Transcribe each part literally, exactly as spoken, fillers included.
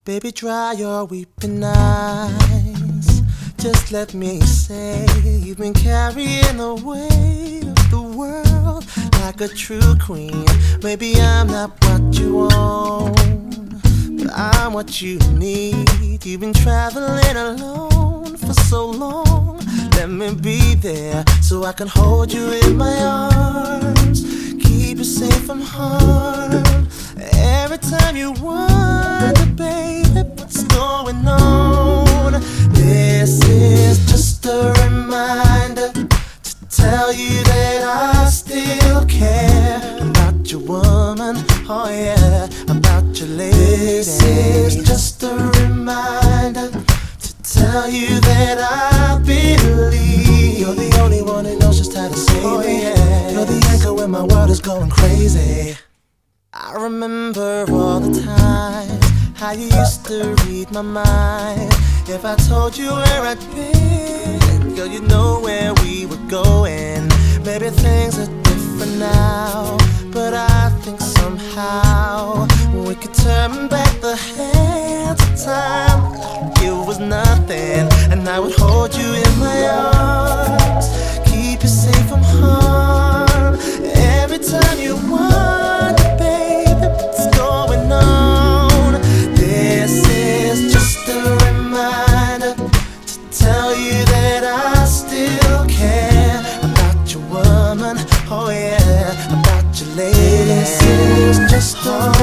Baby, dry your weeping eyes. Just let me say you've been carrying the weight of the world like a true queen. Maybe I'm not what you want, but I'm what you need. You've been traveling alone for so long. Let me be there so I can hold you in my arms, keep you safe from harm. Every time you wonder, baby, what's going on? This is just a reminder to tell you that I still care about your woman, oh yeah, about your lady. This is just a reminder to tell you that I believe you're the only one who knows just how to save oh, me. Yeah. You're the anchor when my world is going crazy. I remember all the times how you used to read my mind. If I told you where I'd been, girl, you know where we were going. Maybe things are different now, but I think somehow we could turn back the hands of time like it was nothing, and I would hold you in my arms, keep you safe from harm. Every time you wonder, baby, what's going on? This is just a reminder to tell you that I still care about your woman, oh yeah, about your lady. This is just a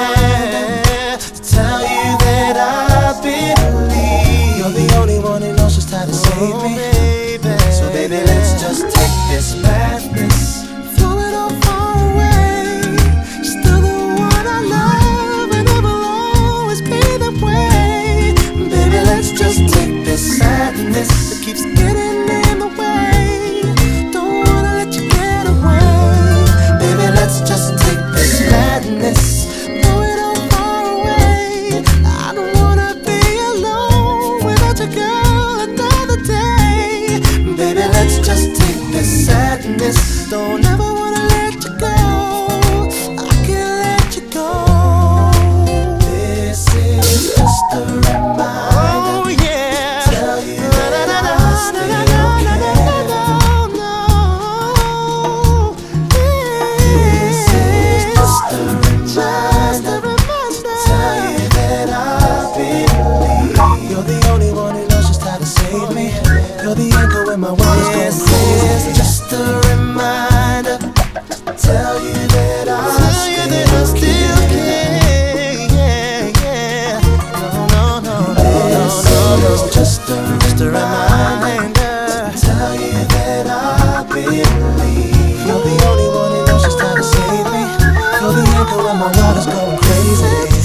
reminder to tell you that I believe you're the only one who knows just how to save me, baby. So baby, let's just take this madness, throw it all far away. You're still the one I love, and I will always be that way. Baby, let's just take this sadness that keeps getting in the way. Don't wanna let you get away. Baby, let's just take this madness, throw it all far away. I don't wanna be alone without you, girl, another day. Baby, let's just take this sadness. Don't ever wanna let you go, I can't let you go. This is just a reminder, oh yeah, to tell you that I still care. This is just a reminder to tell you that I believe you're the only one who knows just how to save me. You're the anchor when my world is going crazy. It's just a reminder to tell you that I still care. Yeah, yeah. No, no, no, no, no, no. It's just a just a reminder to tell you that I believe you're the only one who knows just how to save me. You're the anchor when my world is going crazy.